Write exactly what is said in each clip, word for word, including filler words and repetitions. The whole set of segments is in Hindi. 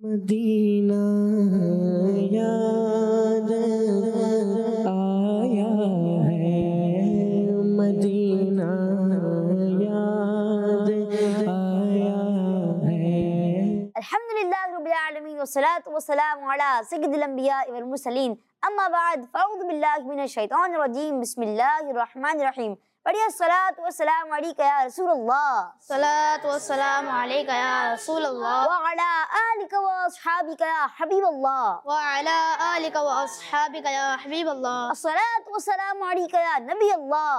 मदीना याद आया है, मदीना याद आया है। अल्हम्दुलिल्लाह रब्बिल आलमीन वस्सलातु वस्सलामु अला सय्यिदिल अंबिया वल मुरसलीन अम्मा बाद फ़अऊज़ु बिल्लाहि मिनश शैतानिर रजीम बिस्मिल्लाहिर रहमानिर रहीम। बढ़िया सलात व सलाम अलैका या रसूलल्लाह, सलात व सलाम अलैका या रसूलल्लाह व अला आलिका व अस्हाबिका या हबीबल्लाह, व अला आलिका व अस्हाबिका या हबीबल्लाह। अस्सलातु व सलाम अलैका या नबी अल्लाह,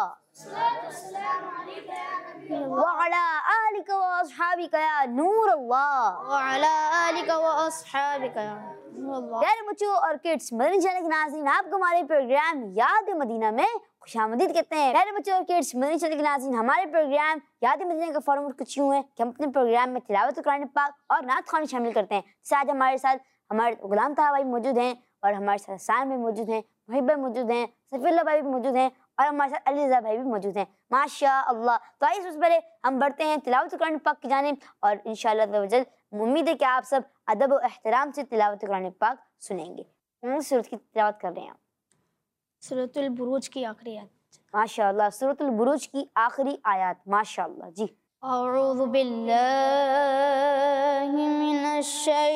व अला आलिका व अस्हाबिका या नूर अल्लाह। व अला आलिका व अस्हाबिका या नूर अल्लाह। प्यारे बच्चों और किड्स, मदनी चैनल के नाज़रीन, आपको हमारे प्रोग्राम याद मदीना में खुशामदीद कहते हैं। प्यारे बच्चों और किड्स, मदनी चैनल के नाज़रीन, हमारे प्रोग्राम याद मदीना का फॉर्मेट कुछ यूँ है कि हम अपने प्रोग्राम में तिलावत कुरान पाक और नात ख़वानी शामिल करते हैं। जैसे आज हमारे साथ हमारे गुलाम ताहा भाई मौजूद हैं और हमारे साथ साम भाई मौजूद हैं, मुहिब भाई मौजूद हैं, सफ़ीउल्लाह भाई भी मौजूद हैं और हमारे साथ अली रज़ा भाई भी मौजूद हैं। माशा अल्लाह। तो आइए सबसे पहले हम बढ़ते हैं तिलावत कुरान पाक की जानिब और इंशाअल्लाह तवज्जल उम्मीद है कि आप सब अदब और एहतराम से तिलावत कुरान पाक सुनेंगे। कौन सी सूरत की तिलावत कर रहे हैं आप? सूरतुल बुरूज की आखिरी आयत। माशाअल्लाह, सूरतुल बुरूज की आखिरी आयत। माशाअल्लाह जी। अऊज़ु बिल्लाहि मिनश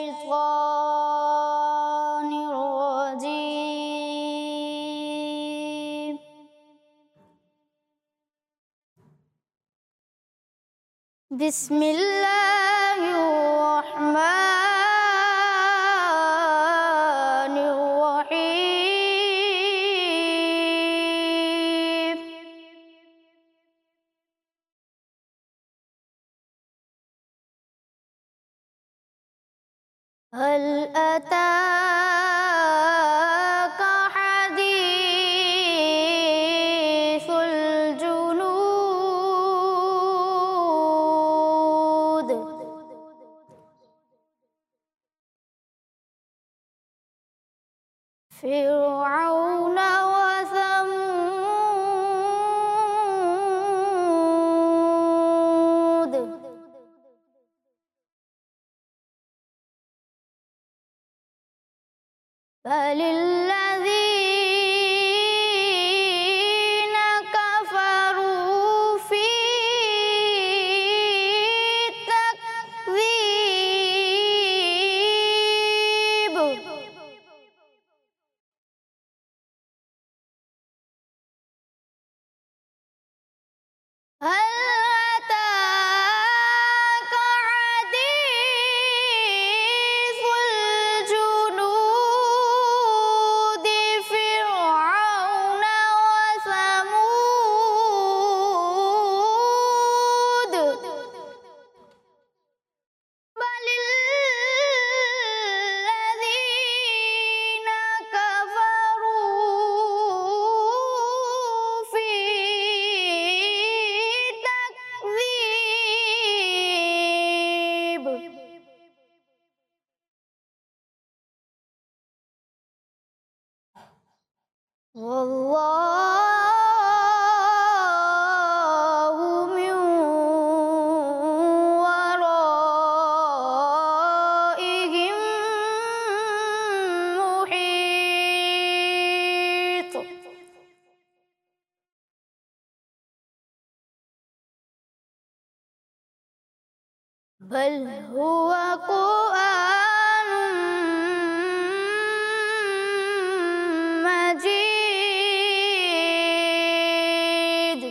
शैतानिर रजीम। बिस्मिल्लाहिर रहमानिर रहीम। हल अताका हदीसुल जुनूद। फ़िरऔन व समूद। बलिल्लज़ीन कफ़रू फ़ी तकज़ीब। हल अताका हदीसुल जुनूद। फ़िरऔन व समूद। बलिल्लज़ीन कफ़रू फ़ी तकज़ीब। वल्लाहु मिन वराइहिम मुहीत। बल हुवा क़ुरआनुम मजीद।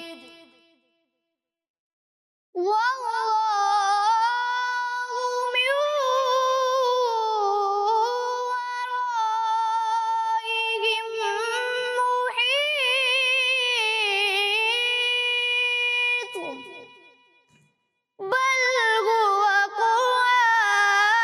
वल्लाहु मिन वराइहिम मुहीत। बल हुवा क़ुरआनुम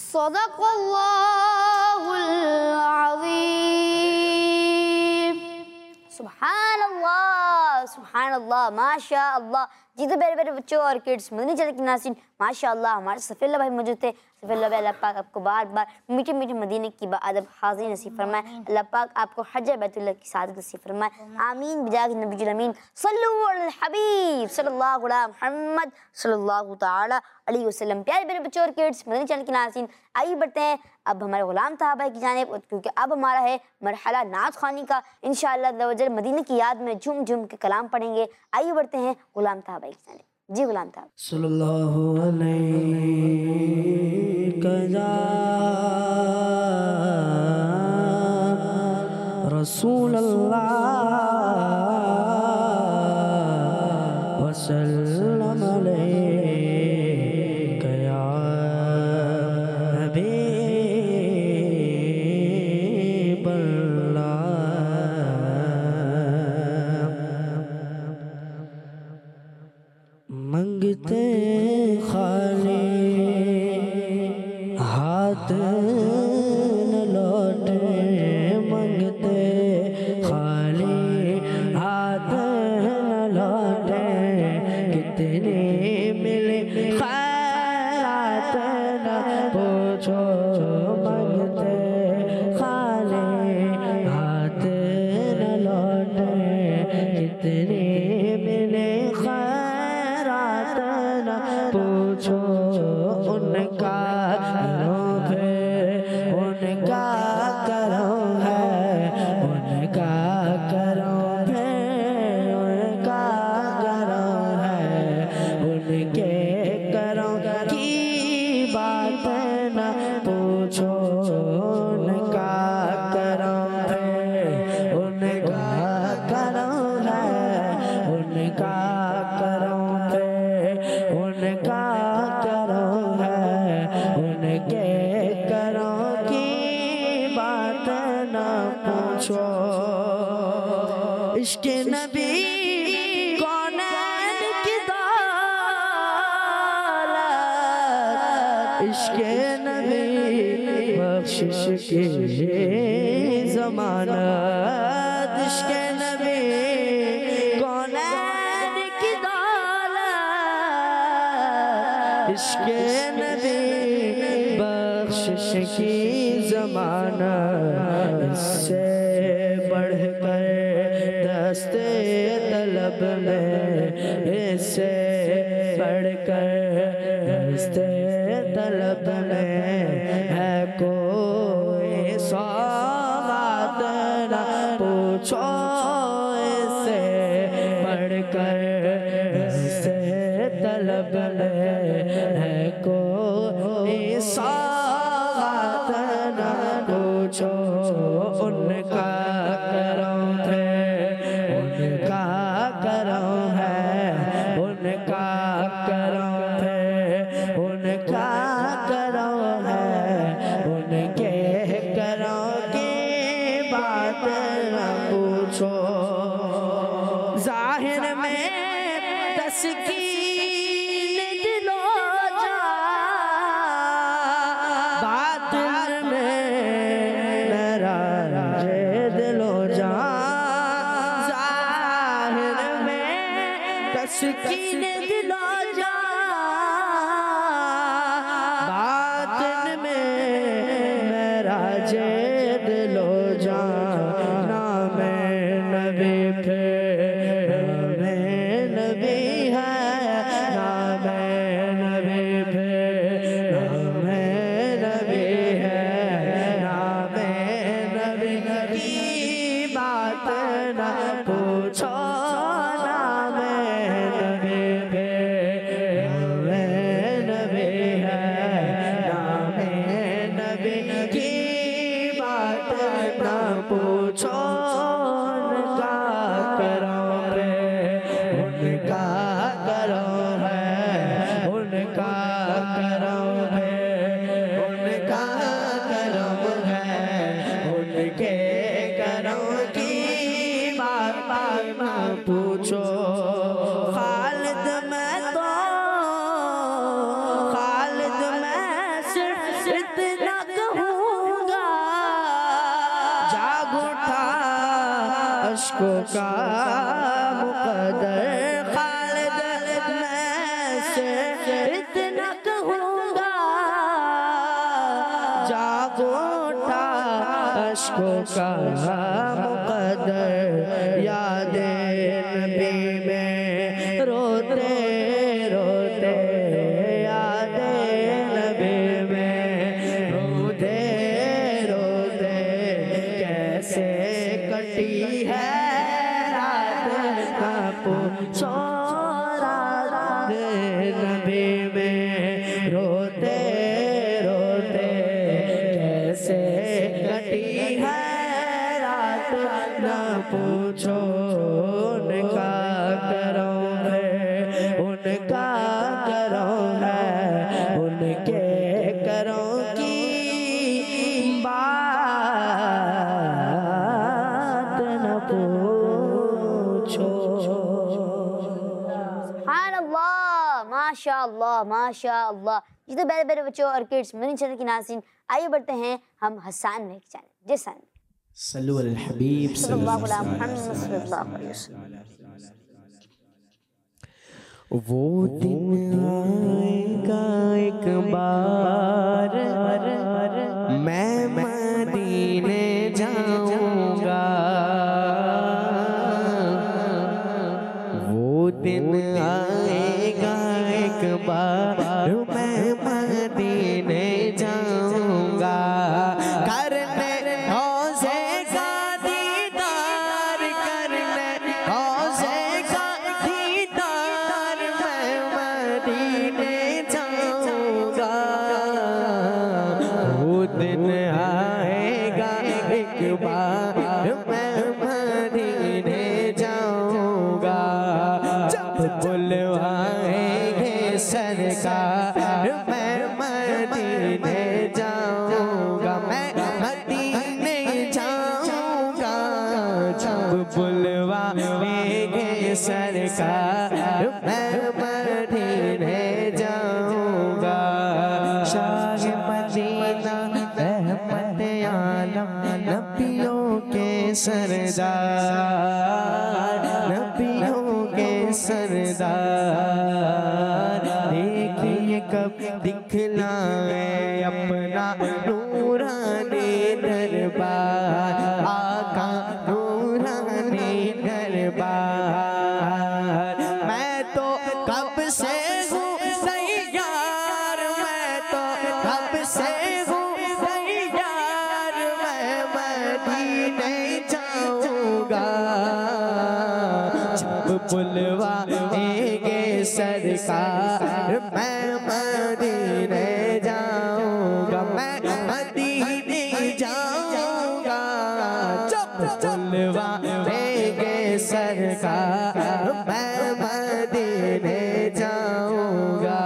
सदक़ल्लाहुल अज़ीम। सुभान अल्लाह, सुभान अल्लाह, माशा अल्लाह। जी तो मेरे मेरे बच्चों और किड्स मदनी चैनल के नाज़रीन, माशा अल्लाह हमारे सफ़ील्ला भाई मौजूद थे। सफ़ील्ला भाई अल्लाह पाक आपको बार बार मीठे मीठे मदीने की बाअदब हाज़िरी नसीब फरमाए। अल्लाह पाक आपको हज बैतुल्लाह की सादत नसीब फरमाए। आमीन बिजाह नबीजुल अमीन सल्लल्लाहु अलैहि हबीब सल्लल्लाहु अलैहि मुहम्मद सल्लल्लाहु ताला अलैहि वसल्लम। प्यारे मेरे बच्चों और किड्स मदनी चैनल के नाज़रीन, आइए बढ़ते हैं अब हमारे गुलाम साहबा की जानिब, क्योंकि अब हमारा है मरहला नात ख़वानी का। इंशाअल्लाह अज़्ज़ मदीने की याद में झूम झूम के कलाम पढ़ेंगे। आइए बढ़ते हैं गुलाम साहबा की जानिब। जी गुलाम साहब। सल्लल्लाहु अलैहि रसूल अल्लाह वसल्लम अलैका या हबीब अल्लाह। मंगते खाली हाथ न लौटे, मंगते खाली हाथ न लौटे, कितने मिले खैरात न पूछो, मंगते खाली हाथ न लौटे, कितने मिले खैरात न पूछो, उनका करो फिर उनका करो है, उनका करो फिर उनका करो है, उनके करो की बात न पूछो, उनका करो फिर उनका करो है, उनका करो फिर उनका करो है, उनके करो की बात न पूछो। इश्क़ नबी कौनैन की दौलत, इश्क़ नबी बख्शिश की ज़मानत, इश्क़ नबी कौनैन की दौलत, इश्क़ नबी बख्शिश की ज़मानत, इससे बढ़कर दस्ते तलब में, इससे बढ़कर दस्ते तलब में है कोई सौगात न पूछो, इससे बढ़कर दस्ते तलब में है कोई सौगात न पूछो, उनका करो फिर उनका करो है, उनका करो फिर उनका करो है, उनके करो की बात न पूछो। ज़ाहिर में तस्कीन दिलो जा, बातिन में मेरा राजे दिलो जा, ज़ाहिर में तस्कीन दिलो जा, अश्कों का मुकद्दर खालिद मैं से इतना कहूँगा जागो उठा अश्कों का मुकद्दर यादे नबी में रोते रोते यादे नबी में रोते रोते कैसे कटी है रात ना पूछो रात नबी में रोते रोते कैसे कटी है रात ना पूछो उनका करो है उनका करो है उनके करो की बात न पूछो। सुभान अल्लाह, माशा अल्लाह माशा अल्लाह। जी तो प्यारे प्यारे बच्चों और किड्स मदनी चैनल की नाज़रीन, आइए बढ़ते हैं हम हसन भाई के चैनल। जी हसन, सल्लु अलल हबीब सल्लल्लाहु अलैहि मुहम्मद सल्लल्लाहु अलैहि वसल्लम। वो दिन आएगा एक बार मैं मदीने जाऊंगा। वो दिन आएगा एक बार मैं मदीने जाऊंगा करने हौज़े का दीदार करने हौज़े का दीदार मैं मदीने जाऊंगा। वो दिन आएगा एक बार मैं मदीने जाऊंगा जब बुलवाएंगे सरकार मैं मदीने जाऊंगा मैं मदीने जाऊंगा जब बुलवाएंगे सरकार मैं मदीने जाऊंगा। शाह मदीना रहमत आलम नबियों के सरदार नबियों के सरदार देखिए कब दिखलाए अपना नूरानी दरबार आका नूरानी दरबार। मैं तो कब से हूँ तैयार मैं तो कब से हूँ तैयार मैं मदीने जाऊंगा जब बुलवाएंगे सरकार मैं मदीने जाऊंगा मैं मदीने जाऊंगा जब बुलवाएंगे सरकार मैं मदीने जाऊंगा।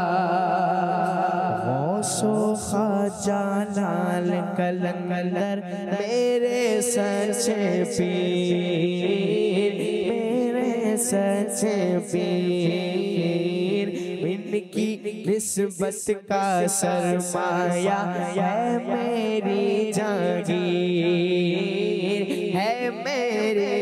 गौसो ख्वाजा लाल कलंदर मेरे सच्चे पीर मेरे सच्चे पीर इनकी निस्बत का सरमाया है मेरी जागीर है मेरी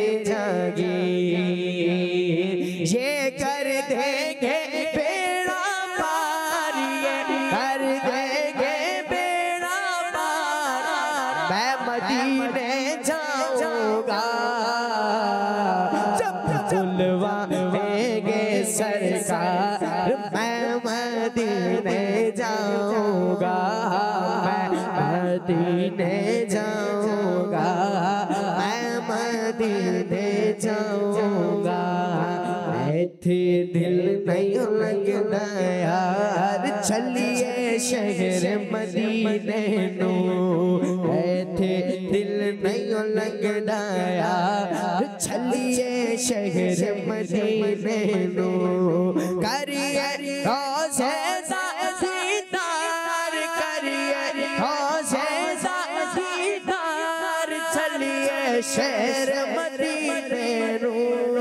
जागीर। ये कर देंगे बेड़ा पार ये कर देंगे बेड़ा पार मैं मदीने जाऊंगा जब बुलवाएंगे सरकार मैं मदीने जाऊंगा मैं मदीने जाऊंगा मैं मदीने जाऊंगा। ऐथे दिल नहीं लगना यार चलिए शहर मदीने नो ऐथे दिल नहीं लगना यार चलिए शहर मदीने नो करिए रोज़े दीदार करिए रोज़े दीदार चलिए शहर मदीने नो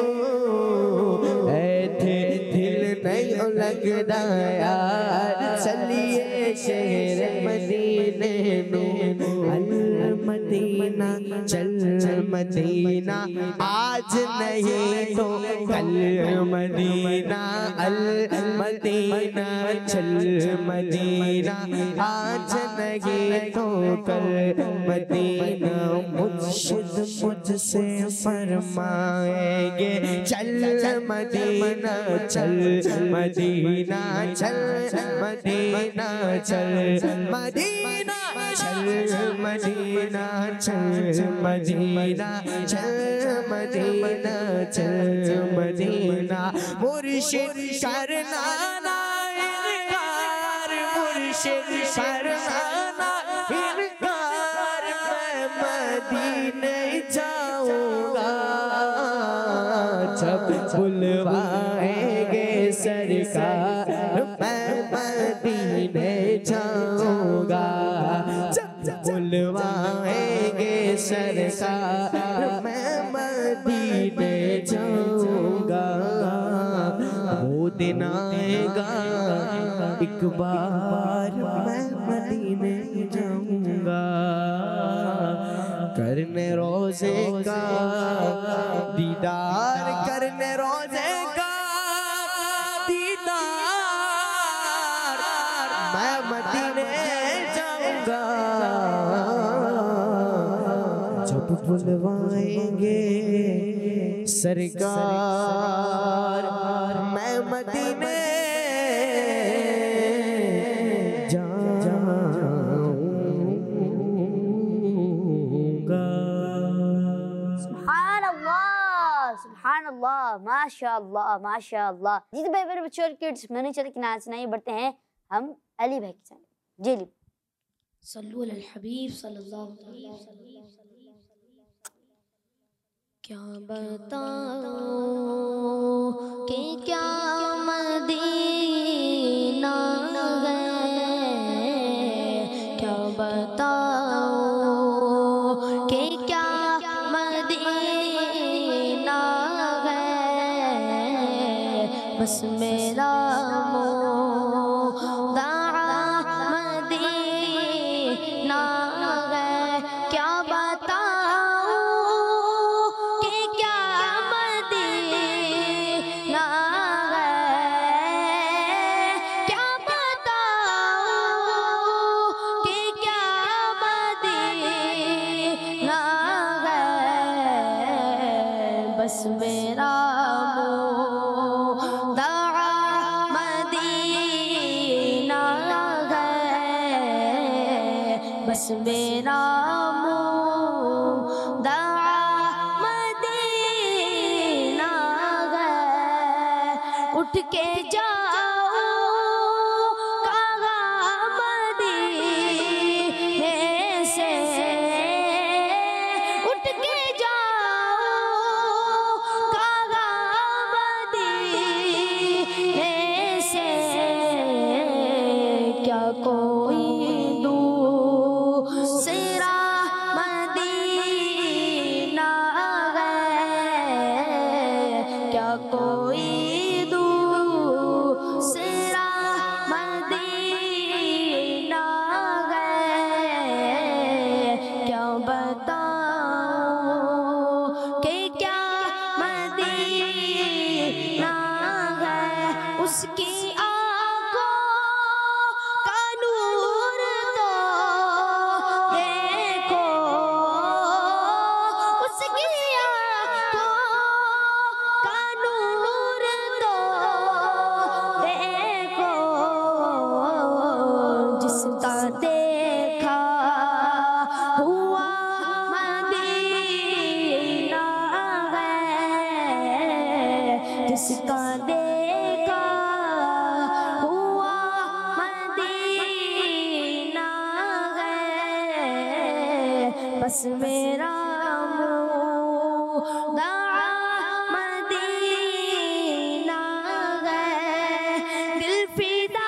ऐथे दिल नहीं लगना यार चलिए शहर मदीने नो। मदीना चल मदीना आज नहीं तो कल मदीना अल मदीना चल मदीना आज नहीं तो कल मदीना मुर्शिद मुझसे फरमाएंगे चल मदीना चल मदीना चल मदीना चल मदीना चल मदीना चल मदीना चल मदीना चल मदीना मुर्शिद करना ना इनकार मुर्शिद करना ना इनकार मैं मदीने जाऊंगा जब बुलवाएंगे सरकार मैं मदीने जाऊंगा जब बुलवाएंगे सरकार मैं मदीने जाऊंगा वो दिन आएगा एक बार मैं मदीने जाऊंगा करने रोजे का दीदार करने रोजे का दीदार मैं मदीने जाऊंगा जब बुलवाएंगे सरकार मैं मदीने सुभानअल्लाह, माशाअल्लाह, माशाअल्लाह। जी तो भाई मेरे बच्चों और किड्स मैंने चल के नाच नहीं बढ़ते हैं हम अली भाई के साथ। जी अली सल्लु अलल हबीब सल्लल्लाहु अलैहि वसल्लम। क्या बताऊं कि क्या मदीना है, क्या बताऊं कि क्या मदीना है, बस मेरा बस मेरा मुद्दा मदीना है, बस मेरा मुद्दा मदीना है। उठ के जाओ कागा मदीने से, उठ के कोई दूसरा मदीना है, क्या कोई दूसरा मदीना है, क्या बताऊं कि क्या मदीना है। उसकी देखा हुआ मदीना है, जिसका देखा हुआ मदीना है, बस मेरा मुद्दा मदीना है। दिल फिदा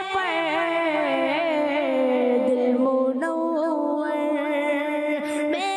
में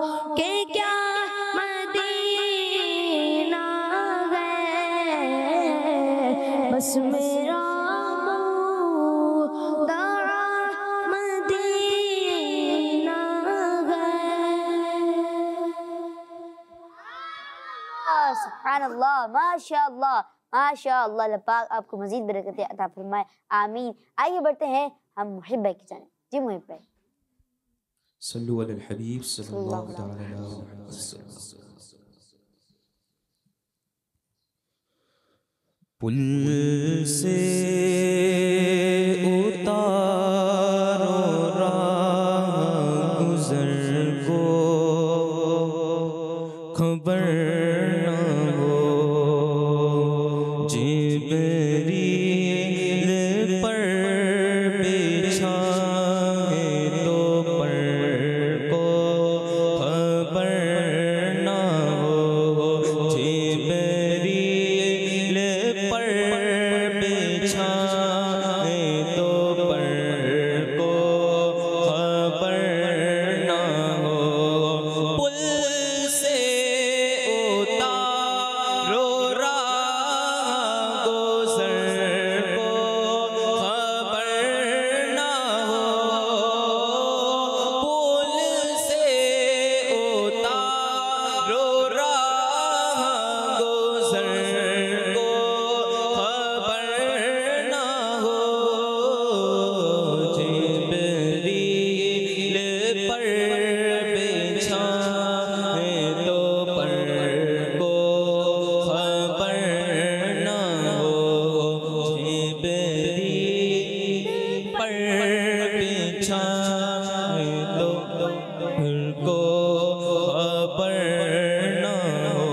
कि क्या मदीना है, बस मेरा सुब्हानअल्लाह, माशाअल्लाह, माशाअल्लाह। अल्लाह पाक आपको मजीद बरकतें अता फरमाए, आमीन। आइए बढ़ते हैं हम मुहिब भाई की जानिब। जी मुहिब भाई, सल्लु अलल हबीब सल्लल्लाहु अलैहि वसल्लम। पुल से उतारो राह गुज़र को, खबर न हो जिब्रील पर बिछाए तो पर को, खबर न हो जिब्रील पर बिछाए तो पर को, खबर न हो। पुल से उतारो राह गुज़र को, खबर न हो। पुल से उतारो राह गुज़र को, खबर न हो जिब्रील पर बिछाए तो पर को, खबर न हो जिब्रील पर बिछाए तो पर को, खबर न हो।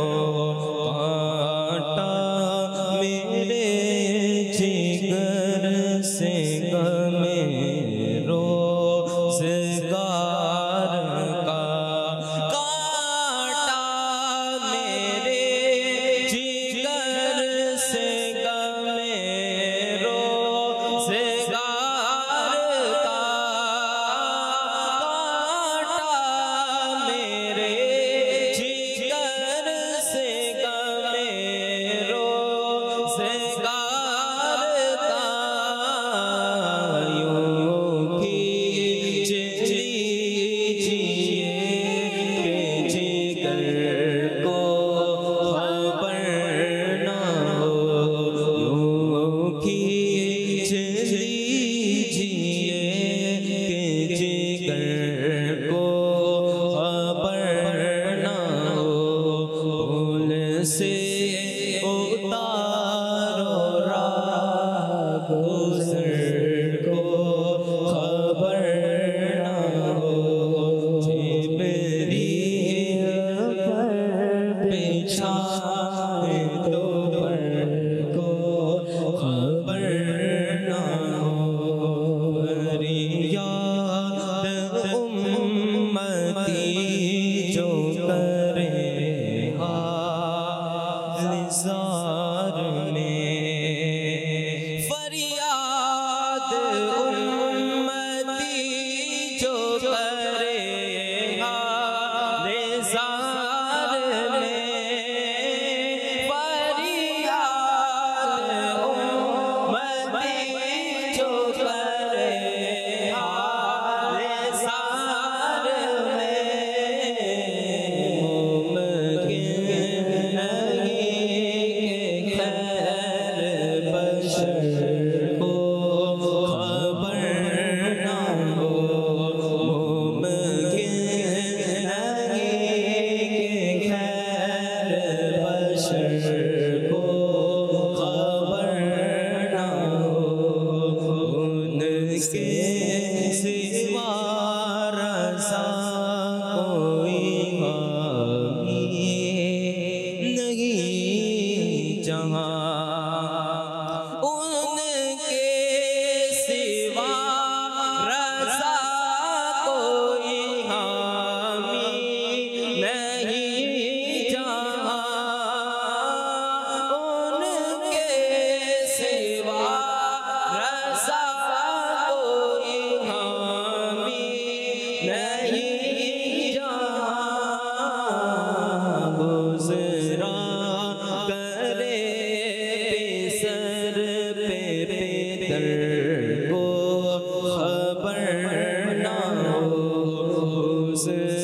कांटा मेरे जिगर से गमे रोज़गार का, कांटा मेरे जिगर से गमे रोज़गार का, कांटा मेरे जिगर से गमे रोज़गार का। यूं खींच लीजिए कि जिगर को खबर न हो, यूं खींच लीजिए कि जिगर को खबर न हो। पुल से उतारो राह गुज़र को, खबर न हो जिब्रील पर बिछाए तो पर को, खबर न हो। याद उम्मती जो करे हाल ज़ार में, फरियाद उम्मती जो करे हाल ज़ार में, फरियाद उम्मती जो करे हाल ज़ार में।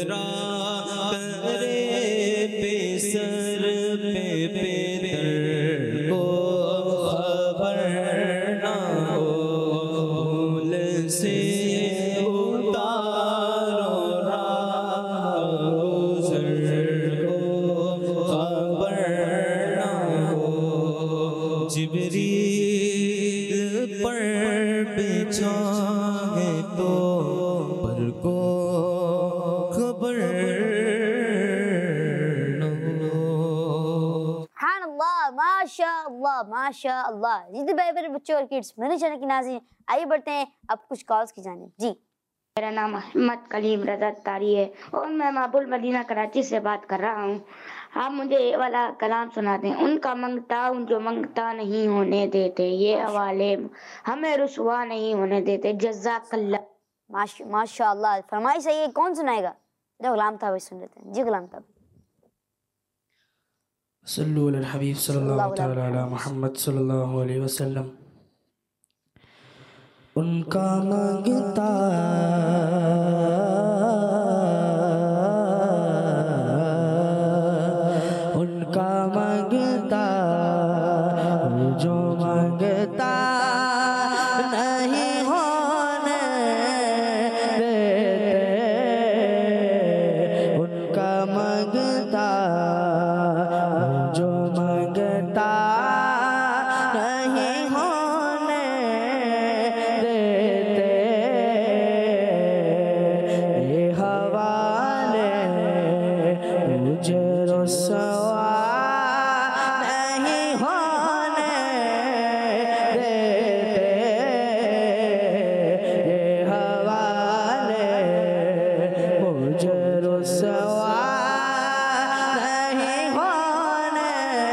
टकरा करे बेसर पे बेदर को खबर ना हो भूल से उतारो राह गुज़र को खबर ना हो जिब्रील पर बिछा है तो पर को खबर न हो। सुभान अल्लाह, माशा अल्लाह, माशा अल्लाह। जी तो भाई मेरे बच्चों और किड्स मदनी चैनल की नाज़रीन, आइए बढ़ते हैं अब कुछ कॉल्स की जानिब। जी मेरा नाम अहमद कलीम रज़ा तारी है और मैं माबुल मदीना कराची से बात कर रहा हूँ। आप मुझे ये वाला कलाम सुना दें। उनका मंगता उन जो मंगता नहीं होने देते, ये हवाले हमें रुसवा नहीं होने देते। जज़ाकल्लाह। माशा माशाअल्लाह। फरमाइश है, कौन सुनाएगा? जो गुलाम था वही सुन लेते हैं। जी गुलाम था। सल्लल्लाहु अलैहि हबीब सल्लल्लाहु तआला अला मुहम्मद सल्लल्लाहु अलैहि वसल्लम। उनका मांगता उनका मांगता जो मांगता नहीं होने देते, उनका मांगता जो मांगता नहीं होने देते। ये हवाले मुझे रुसवा नहीं होने देते। ये हवाले मुझे रुसवा नहीं होने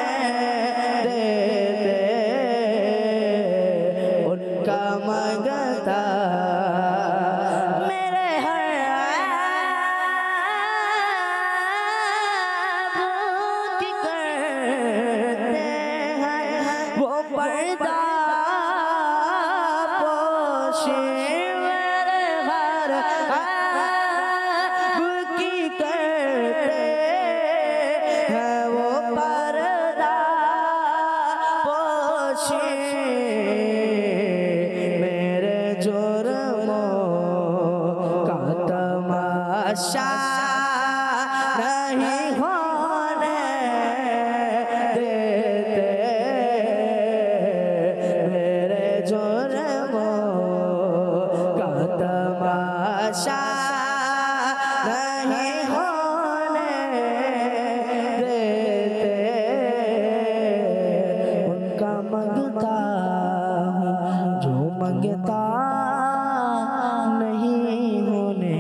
देते। उनका मंगता मेरे हर ऐब की करते हैं वो पर्दा पोशी। मेरे हर ऐब की करते हैं वो पर्दा पोशी। मेरे जुर्मों का तमाशा नहीं होने देते। मेरे जुर्मों का तमाशा नहीं होने देते। उनका मंगता हूँ जो मंगता नहीं होने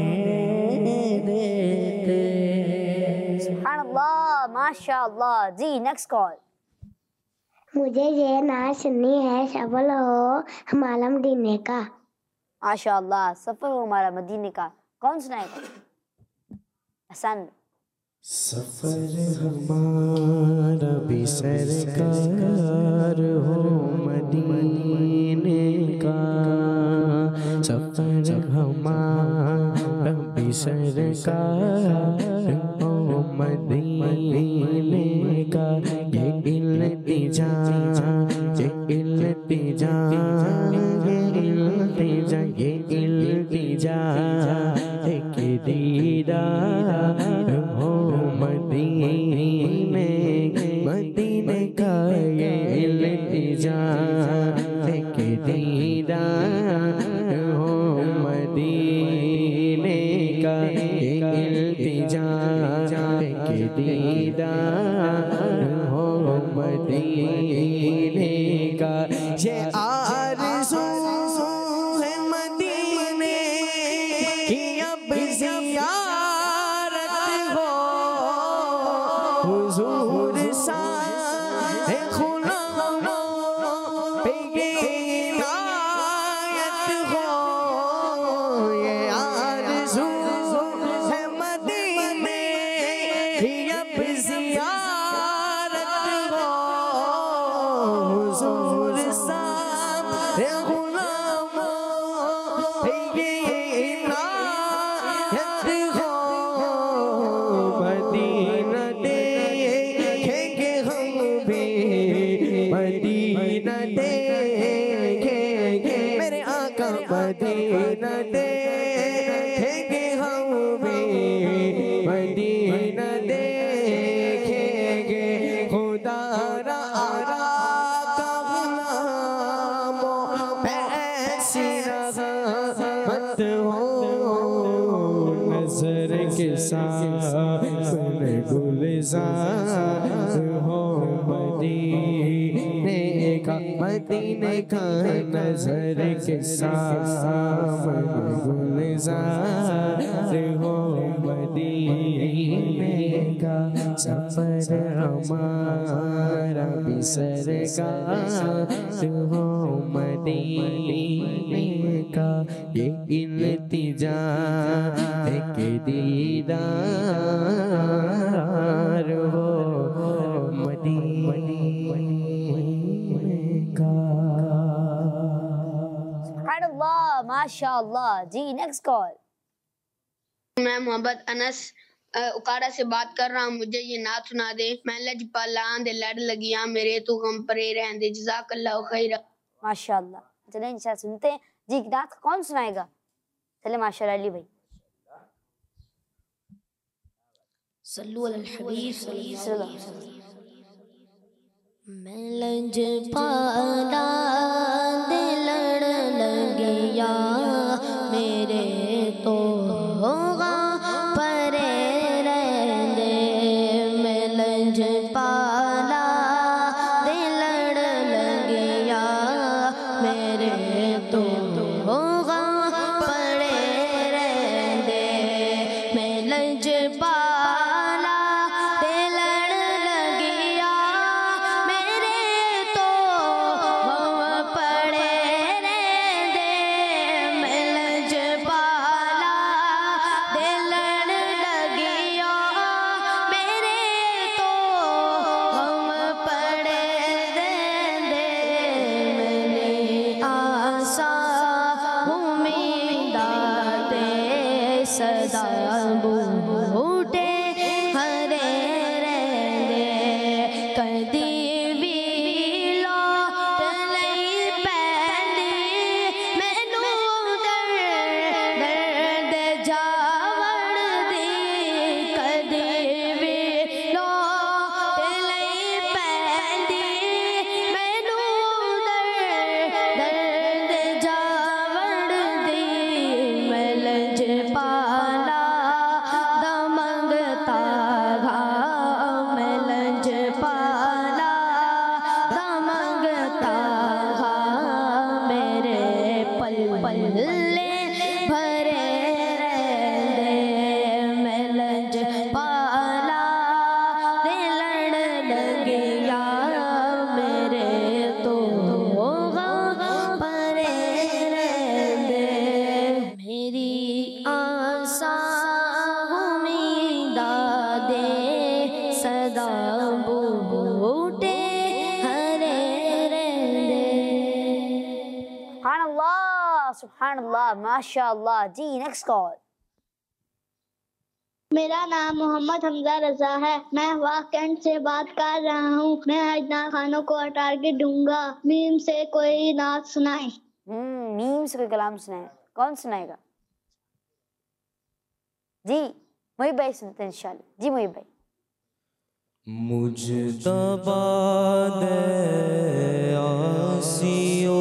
देते। सुभान अल्लाह, माशाअल्लाह। जी नेक्स्ट कॉल। मुझे ये नाच सुननी है, सफल हो हमारा मदीने का। माशाअल्लाह, सफर हो हमारा मदीने का। कौन सुनाएगा? हसन। सफर हमारा भी सरकार हो मदीने का। सफर हमारा भी सरकार हो मदीने का। ये इल्तिजा ये इल्तिजा ये इल्तिजा ये इल्तिजा एक दीदार हो मदीने मदीने का। ये इल्तिजा एक दीदार हो मदीने का। ये इल्तिजा एक दीदार हो मदीने का। ये आरज़ू है मदीने की अब ज़ियारत हो। हुज़ूर सा है ग़ुलामों पे ये इनायत हो। ये आरज़ू है मदीने की अब ज़ियारत हो। हुज़ूर सा है ग़ुलामों पे ये इनायत हो। नजर के सामने गुलजार हो मदीने का, मदीने का नजर के सामने गुलजार हो मदीने का, सफर हमारा भी सरकार हो मदीने का, ये इल्तिजा है कि दीदार हो मदीने का। सुभानअल्लाह, माशाअल्लाह। जी नेक्स्ट कॉल। मैं मोहम्मद अनस अ, उकाड़ा से बात कर रहा हूँ। मुझे ये नात सुना दे। मैं लजपालां दे लड़ लगियां मेरे तू गम परे रहंदे, जज़ाकल्लाहु खैरा। माशाअल्लाह। चले इंशाल्लाह सुनते हैं। जी नात कौन सुनाएगा? चले माशाअल्लाह अली भाई। सल्लु अलल हबीब सल्लल्लाहु अलैहि वसल्लम। मैं लजपाला दे लड़ लगिया मेरे तो होगा परे रहंदे, मैं लजपाला दे लड़ लगिया मेरे तो होगा परे रहंदे, मैं लजपाला दे लड़ लगिया मेरे तो हम पड़े रहंदे, मैं लजपाला दे लड़ लगिया मेरे तो हम पड़े रहंदे, मैंने आशा उम्मीदा ते सदा बूटे हरे रहंदे, कदी भी लौट नहीं पैंदी मैनू दर्द दर्द जावड़ दी, कदी भी लौट नहीं पैंदी मैनू दर्द दर्द जावड़ दी, मैं लजपाला दा मंगता घा, मैं लजपाला दा मंगता घा, मेरे पल पल्ले भरे रहंदे, मैं लजपाला दे लड़ लगिया मेरे तो होगा परे रहंदे, मेरी आशा उम्मीदा दे सदा बूटे हरे रहंदे। सुभानअल्लाह, सुभानअल्लाह, माशाअल्लाह। जी नेक्स्ट कॉल। मेरा नाम मोहम्मद हमजा रजा है। मैं वाह कैंट से बात कर रहा हूँ। मैं अजना खानों को टारगेट दूंगा। मीम से कोई नात सुनाए। हम्म मीम से कोई कलाम सुनाए। कौन सुनाएगा? जी मोहिब भाई सुनते हैं इंशाल्लाह। जी मोहिब भाई। मुजतबा दे आसियो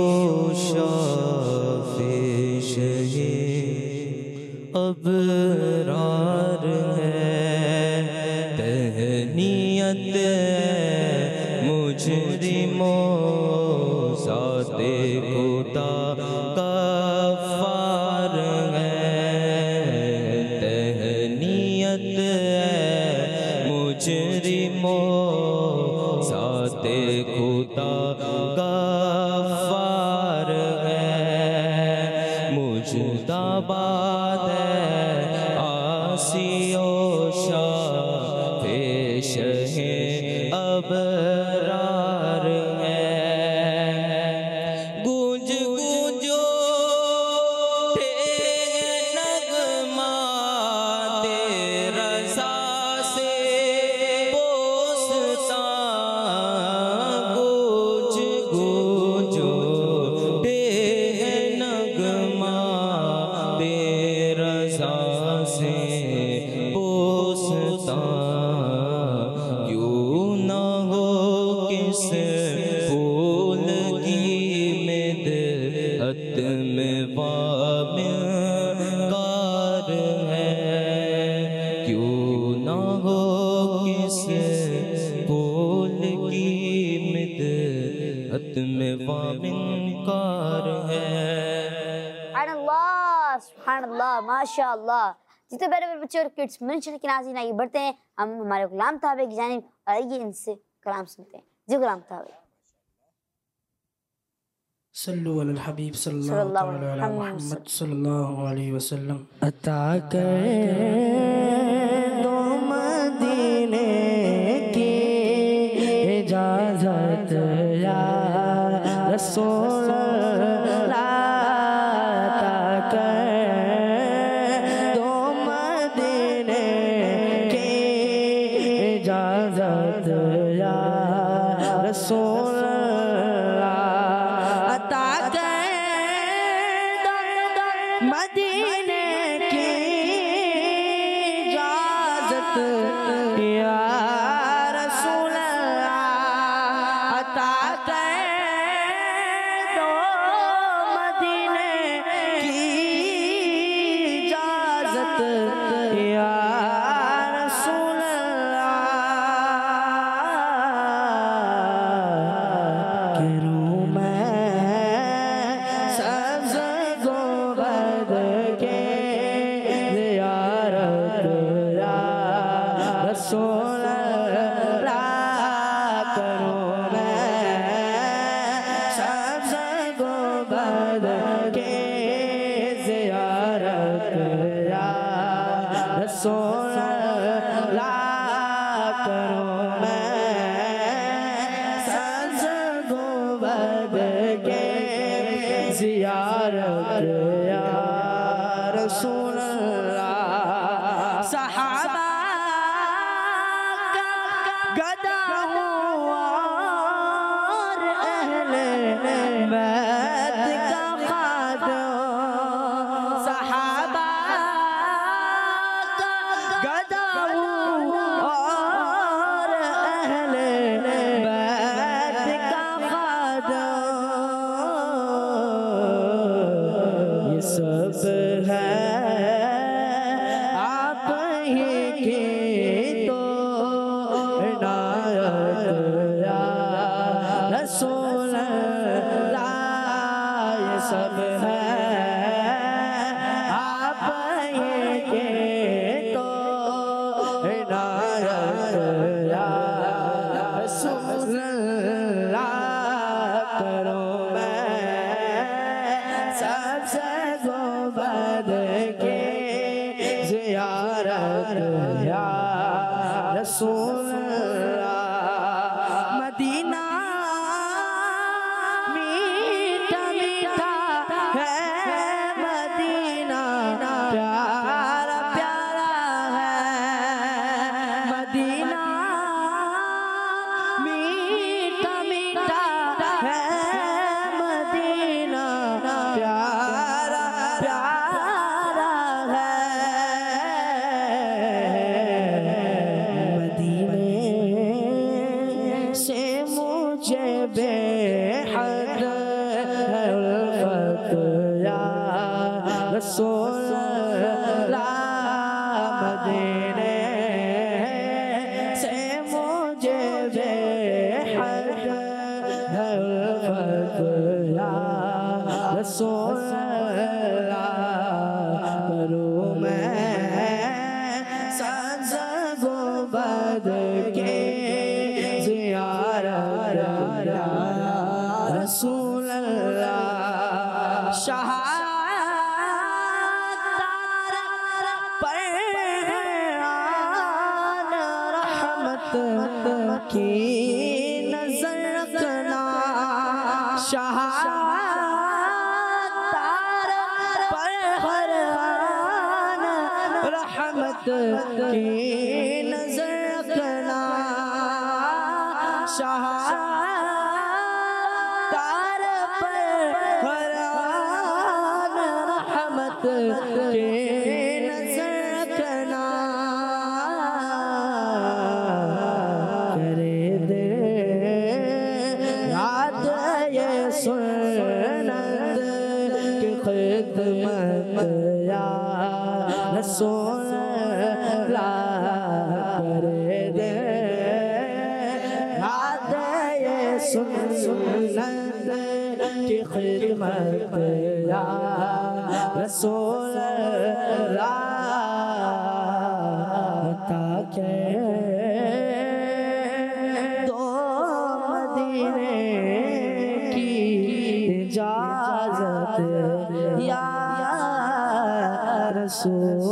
शाफे शहे अबरार है, तहनीयत मुजरिमों साते खुदा गफ्फार है, तहनीयत मुजरिमों साते खुदा गफ्फार है, मुजतबाद आसियो शाफे शहे अबरार है, गूंज गूंजो थे नगमा तेरा से पोसता, गूंज गूंजो थे नगमा तेरा से पोसता, क्यों न हो क्यों ना हो किस बोल की मिदहत में वामिनकार है। सुभानअल्लाह, सुभानअल्लाह, माशाअल्लाह। जितने बड़े बड़े बच्चे और किड्स मंच के नाज़रीन आइए बढ़ते हैं हम हमारे गुलाम ताबे की जानिब और आइए इनसे कलाम सुनते हैं। जी गुलाम ताबे। सल्लु अलल हबीब सल्लल्लाहु अलैहि मुहम्मद सल्लल्लाहु अलैहि वसल्लम। अता कर दो मदीने की इजाजत या रसूल अल्लाह। अता कर दो मदीने की इजाजत या रसूल मदीने की इजाजत या रसूल अल्लाह। अता कर दो मदीने की इजाजत या रसूल अल्लाह। करूं मैं सब्ज़ गोबद के ज़ियारत या रसूल अल्लाह। करूं मैं सब्ज़ गोबद के ज़ियारत या रसूल अल्लाह। करूं मैं सब्ज़ गोबद के ज़ियारत या रसूल अल्लाह। सहाबा का गदा हूँ और अहले बैत का खादिम। सहाबा का गदा हूँ और अहले बैत का खादिम। ये सब है आप ही की तो इनायत या रसूल अल्लाह। ये सब है आप ही की तो इनायत या रसूल अल्लाह। करो मैं सबसे गोबद के ज़ियारत या रसूल अल्लाह। मदीना मीठा मीठा है, मदीना प्यारा प्यारा है। मदीना मीठा मीठा है, मदीना प्यारा प्यारा है। मदीने से मुझे बेहद है उल्फत या रसूल अल्लाह। मदीने से मुझे बेहद है उल्फत या रसूल अल्लाह। करूं मैं सब्ज़ गोबद के ज़ियारत या रसूल अल्लाह। शहादत परवान रहमत की नजर रखना। शहादत परवान रहमत की नजर रखना। शहादत परवान रहमत की नजर रखना। करे दे याद ये सुन्नत की खिदमत या रसूल ला कर दे आते ये सुन्नत की खिदमत या रसूल अल्लाह ताके दो मदीने की इजाजत या रसूल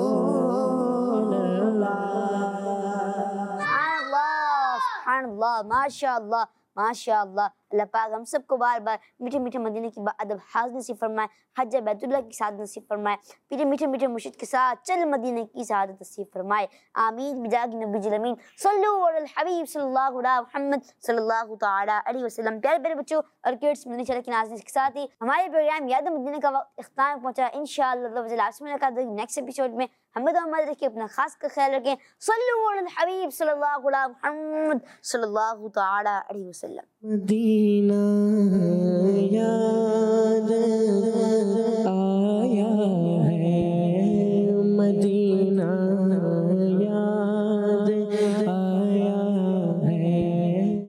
अल्लाह, माशाअल्लाह माशाअल्लाह। अल्लाह पाक हम सबको बार बार मीठे मीठे मदीने की अदब हाज़ नसीब फरमाए, हज बैतुल्लाह की सादत नसीब फरमाए, फिर मीठे मीठे मुर्शिद के साथ चल मदीने की सादत नसीब फरमाए। आमीन बिजागी नबी अमीन। सल्लु अलल हबीब सल्लल्लाहु अलैहि मुहम्मद सल्लल्लाहु तआला अलैहि वसल्लम। प्यारे प्यारे बच्चों और किड्स मदीने चैनल के नाज़रीन के साथ ही हमारे प्रोग्राम याद मदीने का वक्त इख्तिताम पहुंचा। इंशाअल्लाह आपसे मुलाकात होगी नेक्स्ट एपिसोड में। हमें तो हमारे रखिए, अपना खास का ख्याल रखें। सल्लु अलल हबीब सल्लल्लाहु अलैहि मुहम्मद सल्लल्लाहु तआला अलैहि वसल्लम। मदीना याद